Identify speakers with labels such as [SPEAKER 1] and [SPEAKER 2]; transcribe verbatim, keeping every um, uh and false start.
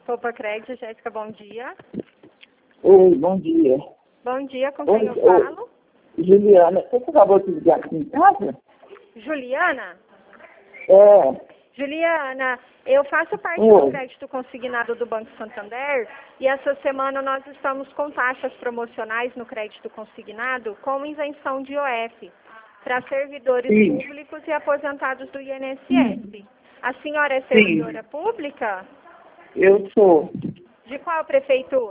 [SPEAKER 1] Copa Crédito, Jéssica, bom dia.
[SPEAKER 2] Oi, bom dia.
[SPEAKER 1] Bom dia, com
[SPEAKER 2] Oi,
[SPEAKER 1] quem eu
[SPEAKER 2] oi.
[SPEAKER 1] falo?
[SPEAKER 2] Juliana, você acabou de ligar aqui em casa?
[SPEAKER 1] Juliana?
[SPEAKER 2] É,
[SPEAKER 1] Juliana, eu faço parte
[SPEAKER 2] Oi.
[SPEAKER 1] do crédito consignado do Banco Santander e essa semana nós estamos com taxas promocionais no crédito consignado com isenção de I O F para servidores
[SPEAKER 2] Sim.
[SPEAKER 1] públicos e aposentados do I N S S. A senhora é
[SPEAKER 2] Sim.
[SPEAKER 1] servidora pública?
[SPEAKER 2] eu sou.
[SPEAKER 1] De qual prefeitura?